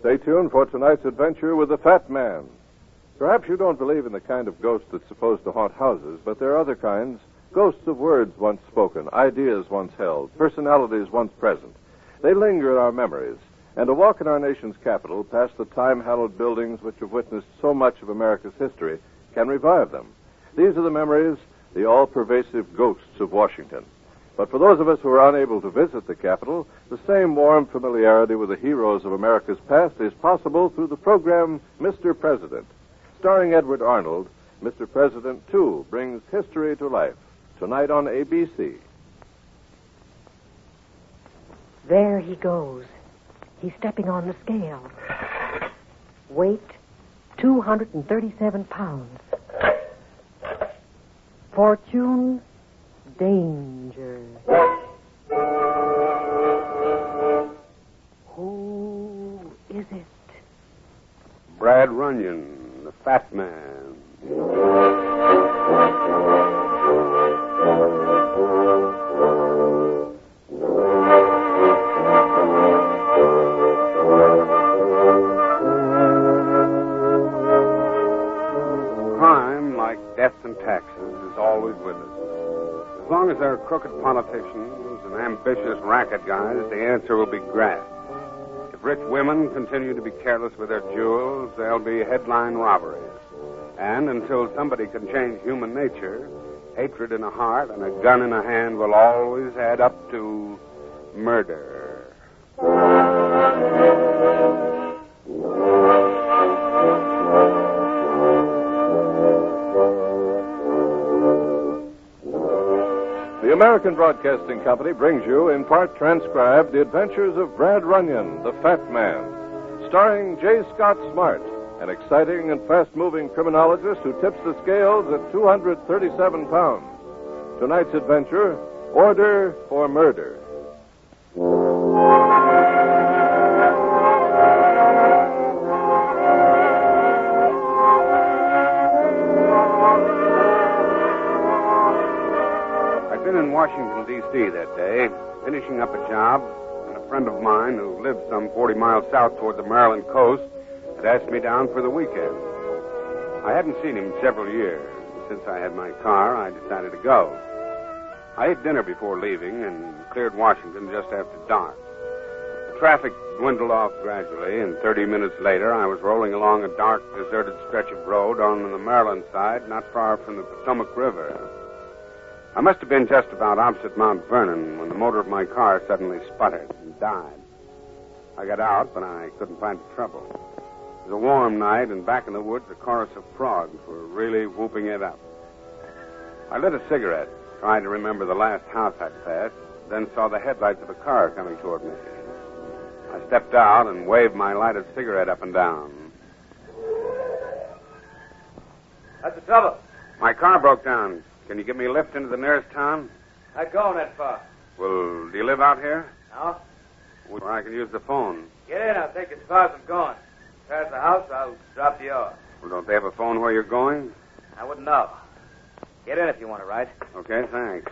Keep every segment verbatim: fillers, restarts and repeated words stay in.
Stay tuned for tonight's adventure with the Fat Man. Perhaps you don't believe in the kind of ghost that's supposed to haunt houses, but there are other kinds. Ghosts of words once spoken, ideas once held, personalities once present. They linger in our memories, and a walk in our nation's capital, past the time-hallowed buildings which have witnessed so much of America's history, can revive them. These are the memories, the all-pervasive ghosts of Washington. But for those of us who are unable to visit the capital, the same warm familiarity with the heroes of America's past is possible through the program Mister President. Starring Edward Arnold, Mister President, too, brings history to life. Tonight on A B C. There he goes. He's stepping on the scale. Weight, two hundred thirty-seven pounds. Fortune, danger. Who is it? Brad Runyon, the Fat Man. Crime, like death and taxes, is always with us. As long as there are crooked politicians and ambitious racket guys, the answer will be graft. If rich women continue to be careless with their jewels, there'll be headline robberies. And until somebody can change human nature, hatred in a heart and a gun in a hand will always add up to murder. The American Broadcasting Company brings you, in part transcribed, the adventures of Brad Runyon, the Fat Man, starring J. Scott Smart, an exciting and fast-moving criminologist who tips the scales at two hundred thirty-seven pounds. Tonight's adventure, Order for Murder. I'd been in Washington, D C that day, finishing up a job, and a friend of mine who lived some forty miles south toward the Maryland coast had asked me down for the weekend. I hadn't seen him in several years. Since I had my car, I decided to go. I ate dinner before leaving and cleared Washington just after dark. The traffic dwindled off gradually, and thirty minutes later, I was rolling along a dark, deserted stretch of road on the Maryland side, not far from the Potomac River. I must have been just about opposite Mount Vernon when the motor of my car suddenly sputtered and died. I got out, but I couldn't find the trouble. It was a warm night, and back in the woods, a chorus of frogs were really whooping it up. I lit a cigarette, trying to remember the last house I'd passed, then saw the headlights of a car coming toward me. I stepped out and waved my lighted cigarette up and down. What's the trouble? My car broke down. Can you give me a lift into the nearest town? Not going that far. Well, do you live out here? No? Where I can use the phone. Get in. I'll take you as far as I'm going. Past the house, I'll drop you off. Well, don't they have a phone where you're going? I wouldn't know. Get in if you want to ride. Okay, thanks.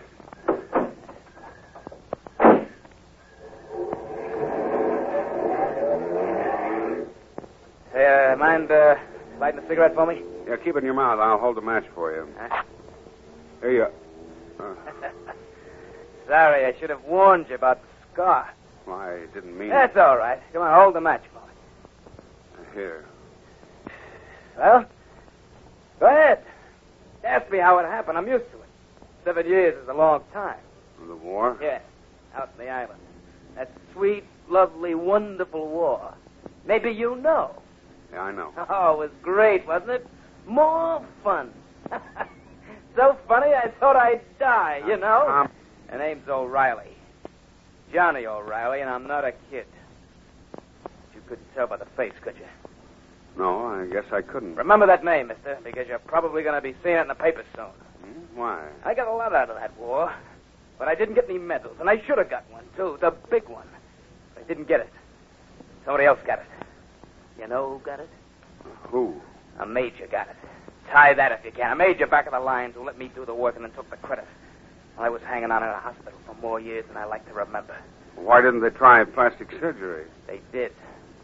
Hey, uh, mind uh, lighting a cigarette for me? Yeah, keep it in your mouth. I'll hold the match for you. Huh? Here you are. Uh, Sorry, I should have warned you about the scar. well, I didn't mean... That's all right. Come on, hold the match for me. Here. Well, go ahead. Ask me how it happened. I'm used to it. Seven years is a long time. The war? Yeah, out in the island. That sweet, lovely, wonderful war. Maybe you know. Yeah, I know. Oh, it was great, wasn't it? More fun. So funny, I thought I'd die, you know? Um, My name's O'Reilly. Johnny O'Reilly, and I'm not a kid. You couldn't tell by the face, could you? No, I guess I couldn't. Remember that name, mister, because you're probably going to be seeing it in the papers soon. Hmm? Why? I got a lot out of that war, but I didn't get any medals, and I should have got one, too, the big one. But I didn't get it. Somebody else got it. You know who got it? Who? A major got it. Tie that if you can. A major back of the lines who let me do the work and then took the credit. Well, I was hanging on in a hospital for more years than I like to remember. Why didn't they try plastic surgery? They did.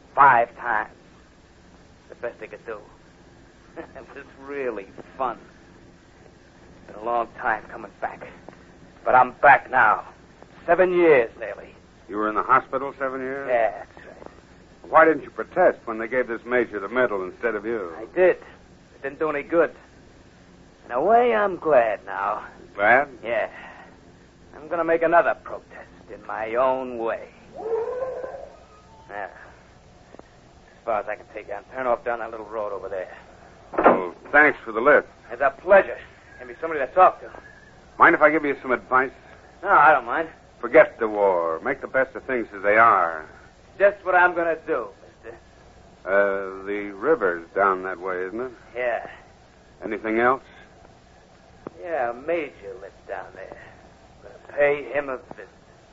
Five times. The best they could do. It was really fun. It's been a long time coming back. But I'm back now. Seven years, nearly. You were in the hospital seven years? Yeah, that's right. Why didn't you protest when they gave this major the medal instead of you? I did. It didn't do any good. In a way, I'm glad now. Glad? Yeah. I'm going to make another protest in my own way. Now, as far as I can take you, I'll turn off down that little road over there. Well, thanks for the lift. It's a pleasure. Give me somebody to talk to. Mind if I give you some advice? No, I don't mind. Forget the war. Make the best of things as they are. Just what I'm going to do, mister. Uh, the river's down that way, isn't it? Yeah. Anything else? Yeah, a major lives down there. I'm going to pay him a visit.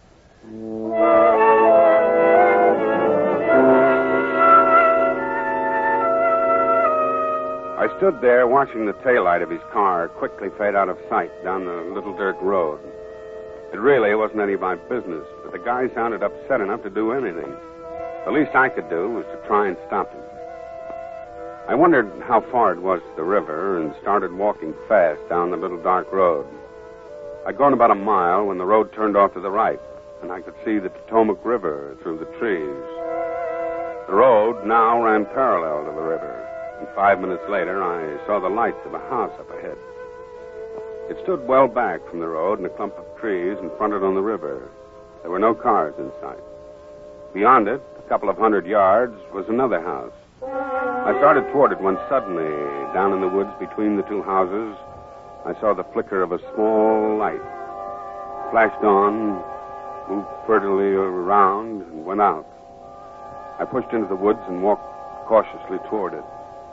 I stood there watching the taillight of his car quickly fade out of sight down the little dirt road. It really wasn't any of my business, but the guy sounded upset enough to do anything. The least I could do was to try and stop him. I wondered how far it was to the river and started walking fast down the little dark road. I'd gone about a mile when the road turned off to the right, and I could see the Potomac River through the trees. The road now ran parallel to the river, and five minutes later I saw the lights of a house up ahead. It stood well back from the road in a clump of trees and fronted on the river. There were no cars in sight. Beyond it, a couple of hundred yards, was another house. I started toward it when suddenly, down in the woods between the two houses, I saw the flicker of a small light. It flashed on, moved furtively around, and went out. I pushed into the woods and walked cautiously toward it.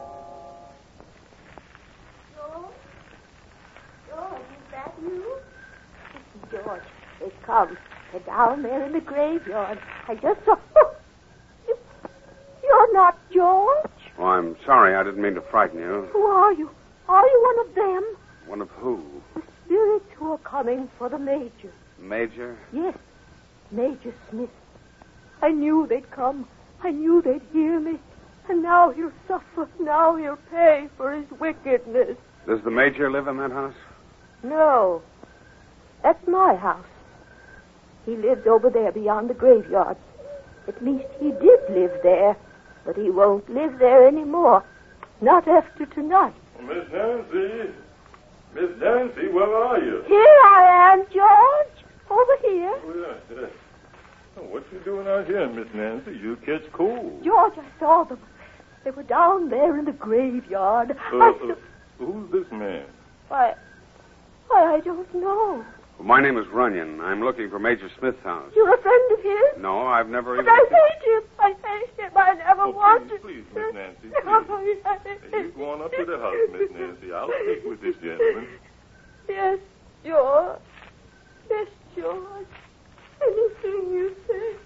George? George, is that you? Listen, George, they come. They're down there in the graveyard. I just saw... You... You're not George. Oh, I'm sorry. I didn't mean to frighten you. Who are you? Are you one of them? One of who? The spirits who are coming for the Major. Major? Yes, Major Smith. I knew they'd come. I knew they'd hear me. And now he'll suffer. Now he'll pay for his wickedness. Does the Major live in that house? No. That's my house. He lives over there beyond the graveyard. At least he did live there. But he won't live there anymore. Not after tonight. Miss Nancy. Miss Nancy, where are you? Here I am, George. Over here. Oh, yeah, yeah. Oh, what you doing out here, Miss Nancy? You catch cold. George, I saw them. They were down there in the graveyard. Uh, I uh, who's this man? Why, why, I don't know. Well, my name is Runyon. I'm looking for Major Smith's house. You're a friend of his? No, I've never But even... I hate him. I hate him. I never Oh, wanted... please, please, Miss Nancy, please. Hey, you go on up to the house, Miss Nancy. I'll speak with this gentleman. Yes, George. Yes, George. Anything you say.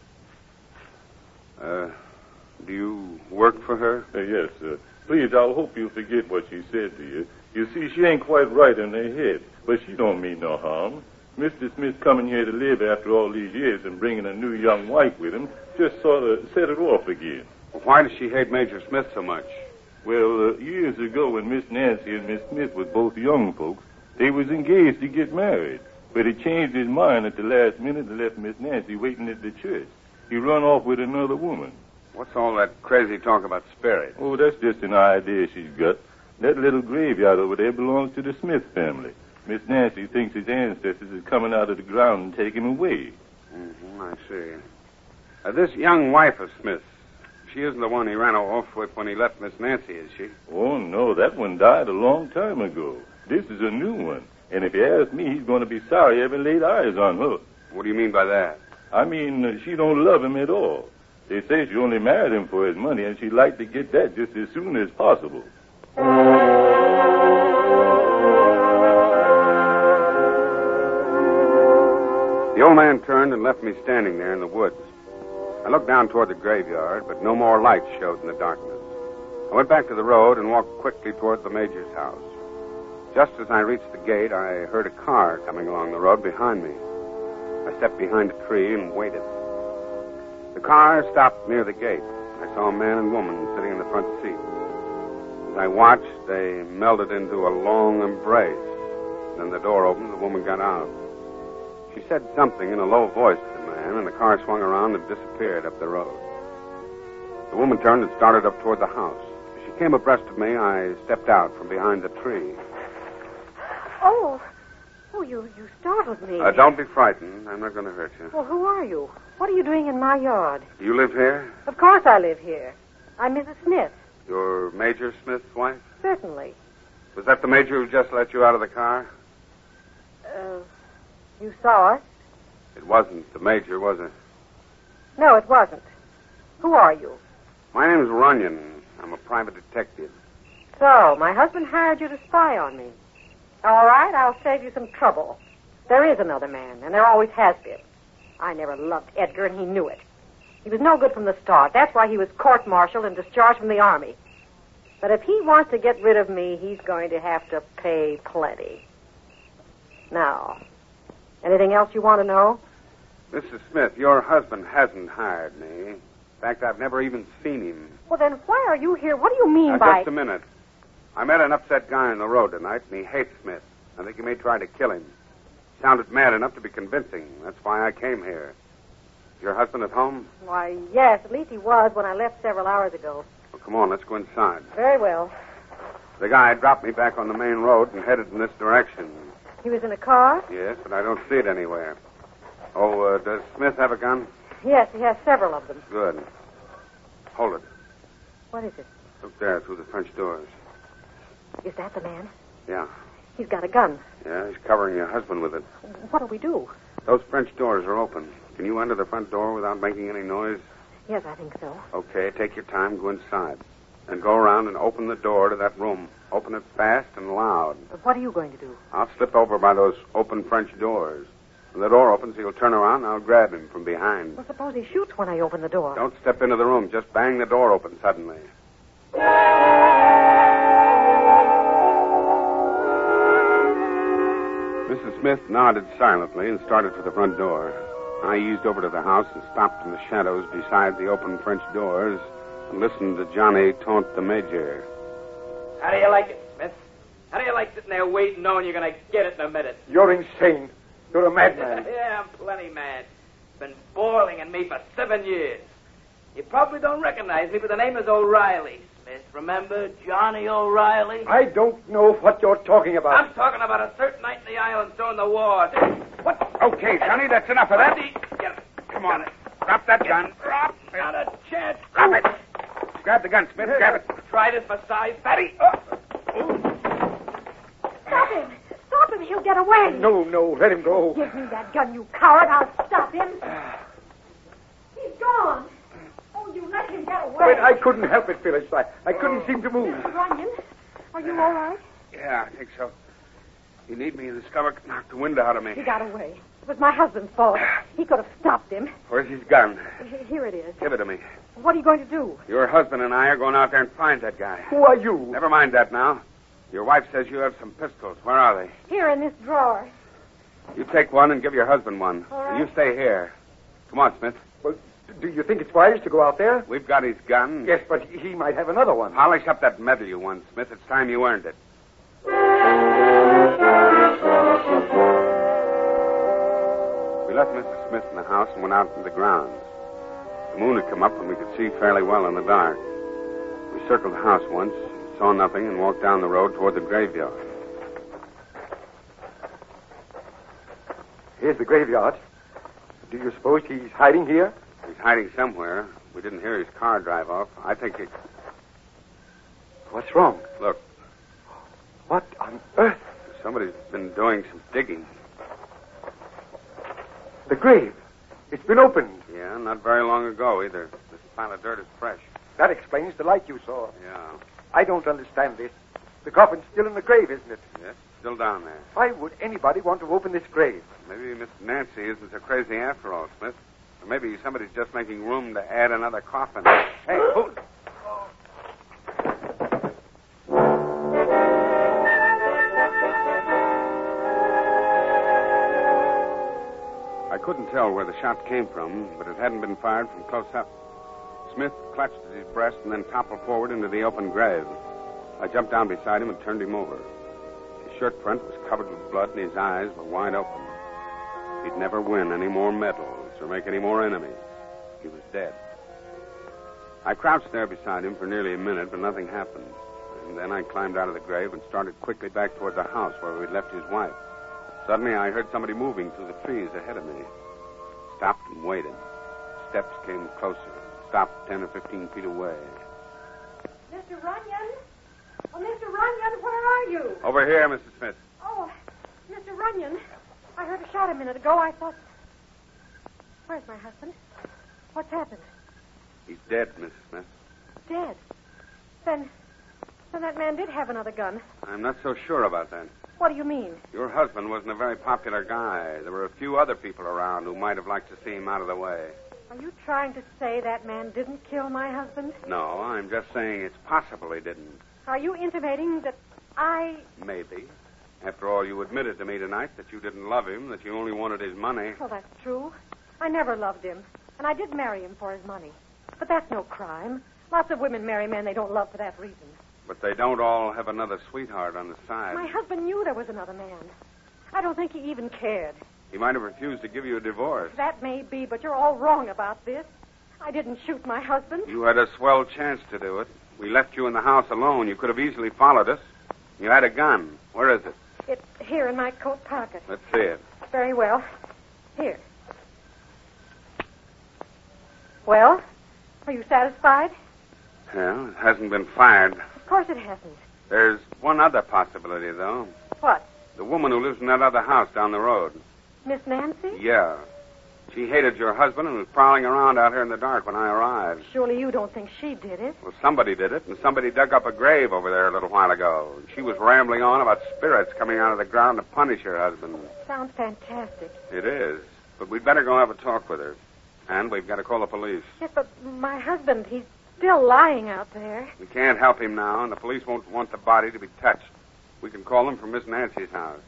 Uh, do you work for her? Uh, yes, sir. Please, I'll hope you forget what she said to you. You see, she ain't quite right in her head, but she don't mean no harm. Mister Smith coming here to live after all these years and bringing a new young wife with him just sort of set it off again. Well, why does she hate Major Smith so much? Well, uh, years ago when Miss Nancy and Miss Smith was both young folks, they was engaged to get married. But he changed his mind at the last minute and left Miss Nancy waiting at the church. He run off with another woman. What's all that crazy talk about spirit? Oh, that's just an idea she's got. That little graveyard over there belongs to the Smith family. Miss Nancy thinks his ancestors is coming out of the ground and taking him away. Mm-hmm, I see. Uh, this young wife of Smith's, she isn't the one he ran off with when he left Miss Nancy, is she? Oh, no, that one died a long time ago. This is a new one. And if you ask me, he's going to be sorry he ever laid eyes on her. What do you mean by that? I mean, uh, she don't love him at all. They say she only married him for his money, and she'd like to get that just as soon as possible. The old man turned and left me standing there in the woods. I looked down toward the graveyard, but no more lights showed in the darkness. I went back to the road and walked quickly toward the Major's house. Just as I reached the gate, I heard a car coming along the road behind me. I stepped behind a tree and waited. The car stopped near the gate. I saw a man and woman sitting in the front seat. As I watched, they melded into a long embrace. Then the door opened and the woman got out. She said something in a low voice to the man, and the car swung around and disappeared up the road. The woman turned and started up toward the house. As she came abreast of me, I stepped out from behind the tree. Oh. Oh, you, you startled me. Uh, don't be frightened. I'm not going to hurt you. Well, who are you? What are you doing in my yard? Do you live here? Of course I live here. I'm Missus Smith. You're Major Smith's wife? Certainly. Was that the Major who just let you out of the car? Uh, you saw us? It wasn't the Major, was it? No, it wasn't. Who are you? My name's Runyon. I'm a private detective. So, my husband hired you to spy on me. All right, I'll save you some trouble. There is another man, and there always has been. I never loved Edgar, and he knew it. He was no good from the start. That's why he was court-martialed and discharged from the Army. But if he wants to get rid of me, he's going to have to pay plenty. Now, anything else you want to know? Missus Smith, your husband hasn't hired me. In fact, I've never even seen him. Well, then why are you here? What do you mean Now, by... just a minute. I met an upset guy on the road tonight, and he hates Smith. I think he may try to kill him. Sounded mad enough to be convincing. That's why I came here. Is your husband at home? Why, yes, at least he was when I left several hours ago. Well, come on, let's go inside. Very well. The guy dropped me back on the main road and headed in this direction. He was in a car? Yes, but I don't see it anywhere. Oh, uh, does Smith have a gun? Yes, he has several of them. Good. Hold it. What is it? Look there through the French doors. Is that the man? Yeah. He's got a gun. Yeah, he's covering your husband with it. What do we do? Those French doors are open. Can you enter the front door without making any noise? Yes, I think so. Okay, take your time, go inside. Then go around and open the door to that room. Open it fast and loud. What are you going to do? I'll slip over by those open French doors. When the door opens, he'll turn around and I'll grab him from behind. Well, suppose he shoots when I open the door. Don't step into the room. Just bang the door open suddenly. Missus Smith nodded silently and started for the front door. I eased over to the house and stopped in the shadows beside the open French doors and listened to Johnny taunt the Major. How do you like it, Smith? How do you like sitting there waiting, knowing you're going to get it in a minute? You're insane. You're a madman. Yeah, I'm plenty mad. Been boiling in me for seven years. You probably don't recognize me, but the name is O'Reilly, Smith. Remember Johnny O'Reilly? I don't know what you're talking about. I'm talking about a certain night in the islands during the war. What? Okay, Johnny, that's enough of that. Get it. Come on. Drop that gun. Drop it. Not a chance. Drop it. Grab the gun, Smith. Grab it. Try this for size, fatty. Oh. Stop him! Stop him! He'll get away! No, no, let him go. Give me that gun, you coward. I'll stop him. He's gone. Oh, you let him get away. But I couldn't help it, Phyllis. I, I couldn't seem to move. Runyon, are you all right? Yeah, I think so. You need me. The stomach knocked the wind out of me. He got away. It was my husband's fault. He could have stopped him. Where's his gun? Here it is. Give it to me. What are you going to do? Your husband and I are going out there and find that guy. Who are you? Never mind that now. Your wife says you have some pistols. Where are they? Here in this drawer. You take one and give your husband one. All right. And you stay here. Come on, Smith. Well, do you think it's wise to go out there? We've got his gun. Yes, but he might have another one. Polish up that medal you won, Smith. It's time you earned it. We left Missus Smith in the house and went out into the grounds. The moon had come up and we could see fairly well in the dark. We circled the house once, saw nothing, and walked down the road toward the graveyard. Here's the graveyard. Do you suppose he's hiding here? He's hiding somewhere. We didn't hear his car drive off. I think he... What's wrong? Look, What on earth? somebody's been doing some digging. The grave. It's been opened. Yeah, not very long ago either. This pile of dirt is fresh. That explains the light you saw. Yeah. I don't understand this. The coffin's still in the grave, isn't it? Yes, still down there. Why would anybody want to open this grave? Maybe Miss Nancy isn't so crazy after all, Smith. Or maybe somebody's just making room to add another coffin. Hey, hold it. I couldn't tell where the shot came from, but it hadn't been fired from close up. Smith clutched at his breast and then toppled forward into the open grave. I jumped down beside him and turned him over. His shirt front was covered with blood and his eyes were wide open. He'd never win any more medals or make any more enemies. He was dead. I crouched there beside him for nearly a minute, but nothing happened. And then I climbed out of the grave and started quickly back toward the house where we'd left his wife. Suddenly, I heard somebody moving through the trees ahead of me. Stopped and waited. Steps came closer. Stopped ten or fifteen feet away. Mister Runyon? Oh, Mister Runyon, where are you? Over here, Missus Smith. Oh, Mister Runyon. I heard a shot a minute ago. I thought... Where's my husband? What's happened? He's dead, Missus Smith. Dead? Then... Then that man did have another gun. I'm not so sure about that. What do you mean? Your husband wasn't a very popular guy. There were a few other people around who might have liked to see him out of the way. Are you trying to say that man didn't kill my husband? No, I'm just saying it's possible he didn't. Are you intimating that I... Maybe. After all, you admitted to me tonight that you didn't love him, that you only wanted his money. Well, that's true. I never loved him, and I did marry him for his money. But that's no crime. Lots of women marry men they don't love for that reason. But they don't all have another sweetheart on the side. My husband knew there was another man. I don't think he even cared. He might have refused to give you a divorce. That may be, but you're all wrong about this. I didn't shoot my husband. You had a swell chance to do it. We left you in the house alone. You could have easily followed us. You had a gun. Where is it? It's here in my coat pocket. Let's see it. Very well. Here. Well, are you satisfied? Well, it hasn't been fired. Of course it hasn't. There's one other possibility, though. What? The woman who lives in that other house down the road. Miss Nancy? Yeah. She hated your husband and was prowling around out here in the dark when I arrived. Surely you don't think she did it. Well, somebody did it, and somebody dug up a grave over there a little while ago. She was rambling on about spirits coming out of the ground to punish her husband. Sounds fantastic. It is. But we'd better go have a talk with her. And we've got to call the police. Yes, but my husband, he's still lying out there. We can't help him now, and the police won't want the body to be touched. We can call them from Miss Nancy's house.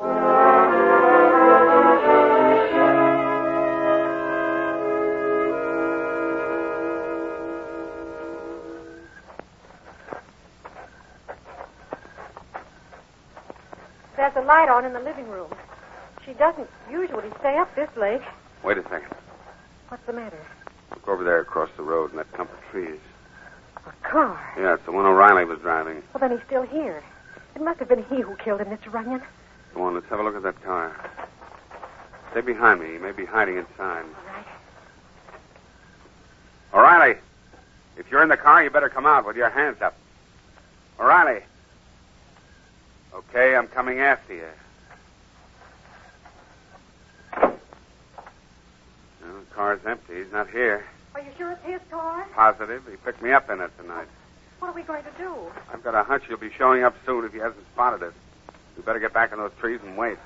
There's a light on in the living room. She doesn't usually stay up this late. Wait a second. What's the matter? Look over there across the road in that clump of trees. A car. Yeah, it's the one O'Reilly was driving. Well, then he's still here. It must have been he who killed him, Mister Runyon. Come on, let's have a look at that car. Stay behind me. He may be hiding inside. All right. O'Reilly, if you're in the car, you better come out with your hands up. O'Reilly. Okay, I'm coming after you. Well, the car's empty. He's not here. Are you sure it's his car? Positive. He picked me up in it tonight. What are we going to do? I've got a hunch he'll be showing up soon if he hasn't spotted us. We better get back in those trees and wait.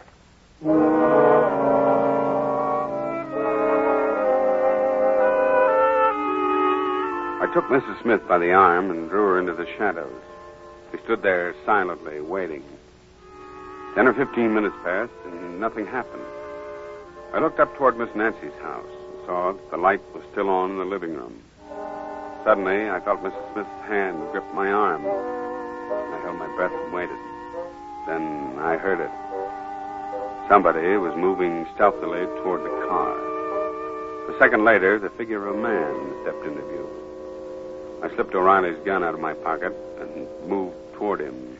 I took Missus Smith by the arm and drew her into the shadows. We stood there silently, waiting. Ten or fifteen minutes passed, and nothing happened. I looked up toward Miss Nancy's house and saw that the light was still on in the living room. Suddenly, I felt Missus Smith's hand grip my arm. I held my breath and waited. Then I heard it. Somebody was moving stealthily toward the car. A second later, the figure of a man stepped into view. I slipped O'Reilly's gun out of my pocket and moved toward him.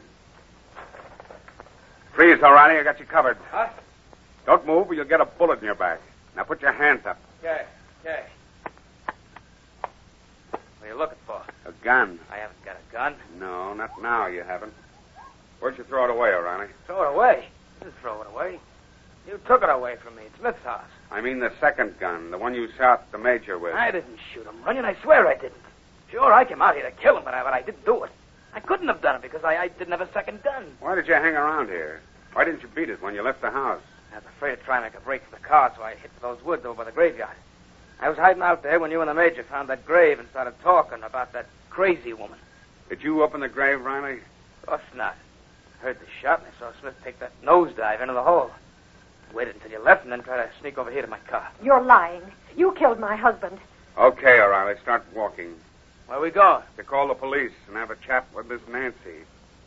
Freeze, O'Reilly. I got you covered. Huh? Don't move or you'll get a bullet in your back. Now put your hands up. Okay, okay. What are you looking for? A gun. I haven't got a gun. No, not now you haven't. Where'd you throw it away, O'Reilly? Throw it away. You didn't throw it away. You took it away from me. It's Smith's house. I mean the second gun, the one you shot the major with. I didn't shoot him, Runyon. I swear I didn't. Sure, I came out here to kill him, but I, but I didn't do it. I couldn't have done it because I, I didn't have a second gun. Why did you hang around here? Why didn't you beat it when you left the house? I was afraid of trying to make a break for the car, so I hit those woods over by the graveyard. I was hiding out there when you and the major found that grave and started talking about that crazy woman. Did you open the grave, Riley? Of course not. I heard the shot and I saw Smith take that nosedive into the hole. I waited until you left and then tried to sneak over here to my car. You're lying. You killed my husband. Okay, O'Reilly, start walking. Where we going? To call the police and have a chat with Miss Nancy.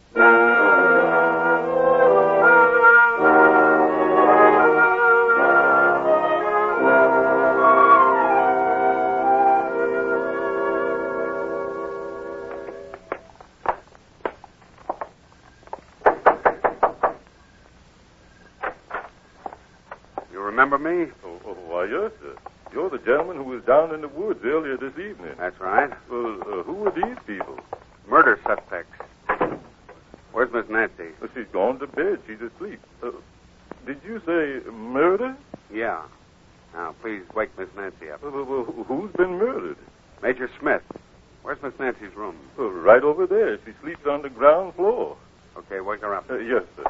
You remember me? Oh, oh, why, yes, sir. You're the gentleman who was down in the woods earlier this evening. That's right. Well, uh, who are these people? Murder suspects. Where's Miss Nancy? Well, she's gone to bed. She's asleep. Uh, did you say murder? Yeah. Now, please wake Miss Nancy up. Well, well, well, who's been murdered? Major Smith. Where's Miss Nancy's room? Well, right over there. She sleeps on the ground floor. Okay, wake her up. Uh, yes, sir.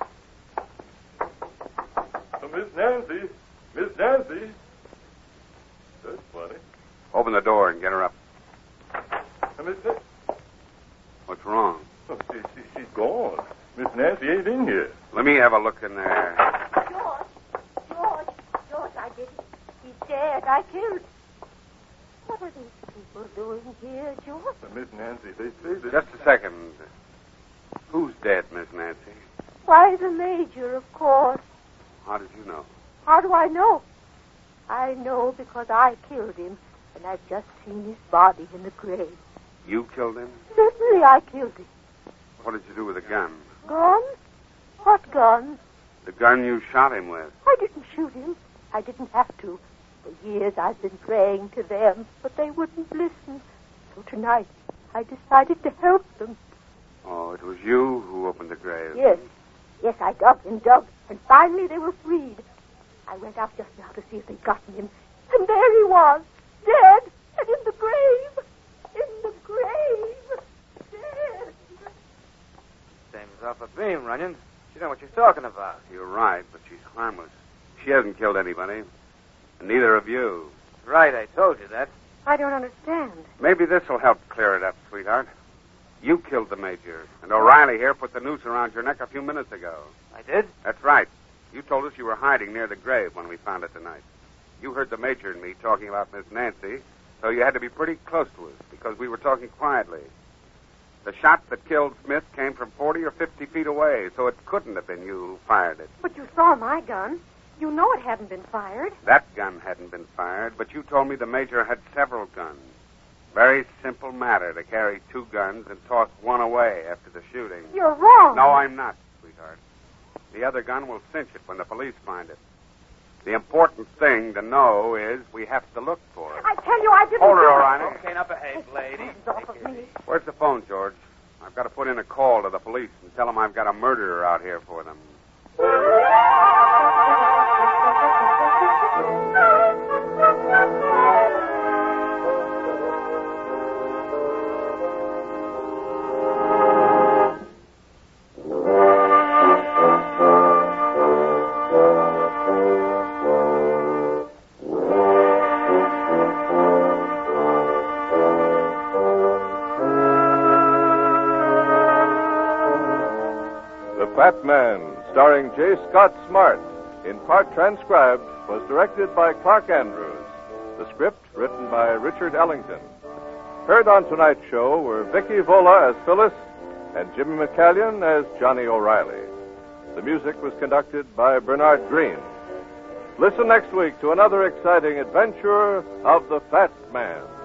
Uh, Miss Nancy. Miss Nancy. That's funny. Open the door and get her up. Uh, Miss Nancy. What's wrong? Oh, she, she, she's gone. Miss Nancy ain't in here. Let me have a look in there. George, George, George, I did it. He's dead. I killed. What are these people doing here, George? Uh, Miss Nancy, they say that... Just a second. Who's dead, Miss Nancy? Why, the Major, of course. How did you know? How do I know? I know because I killed him, and I've just seen his body in the grave. You killed him? Certainly I killed him. What did you do with the gun? Gun? What gun? The gun you shot him with. I didn't shoot him. I didn't have to. For years I've been praying to them, but they wouldn't listen. So tonight I decided to help them. Oh, it was you who opened the grave. Yes. Yes, I dug and dug, and finally they were freed. I went out just now to see if they'd gotten him, and there he was, dead, and in the grave. In the grave. Dead. Same as Alpha Beam, Runyon. She know what she's talking about. You're right, but she's harmless. She hasn't killed anybody. And neither of you. Right, I told you that. I don't understand. Maybe this will help clear it up, sweetheart. You killed the Major, and O'Reilly here put the noose around your neck a few minutes ago. I did? That's right. You told us you were hiding near the grave when we found it tonight. You heard the Major and me talking about Miss Nancy, so you had to be pretty close to us because we were talking quietly. The shot that killed Smith came from forty or fifty feet away, so it couldn't have been you who fired it. But you saw my gun. You know it hadn't been fired. That gun hadn't been fired, but you told me the Major had several guns. Very simple matter to carry two guns and toss one away after the shooting. You're wrong. No, I'm not, sweetheart. The other gun will cinch it when the police find it. The important thing to know is we have to look for it. I tell you, I didn't Hold her, do it. O'Reilly. Okay, now behave, lady. Hands off of me. Where's the phone, George? I've got to put in a call to the police and tell them I've got a murderer out here for them. Fat Man, starring J. Scott Smart, in part transcribed, was directed by Clark Andrews. The script written by Richard Ellington. Heard on tonight's show were Vicky Vola as Phyllis and Jimmy McCallion as Johnny O'Reilly. The music was conducted by Bernard Green. Listen next week to another exciting adventure of the Fat Man.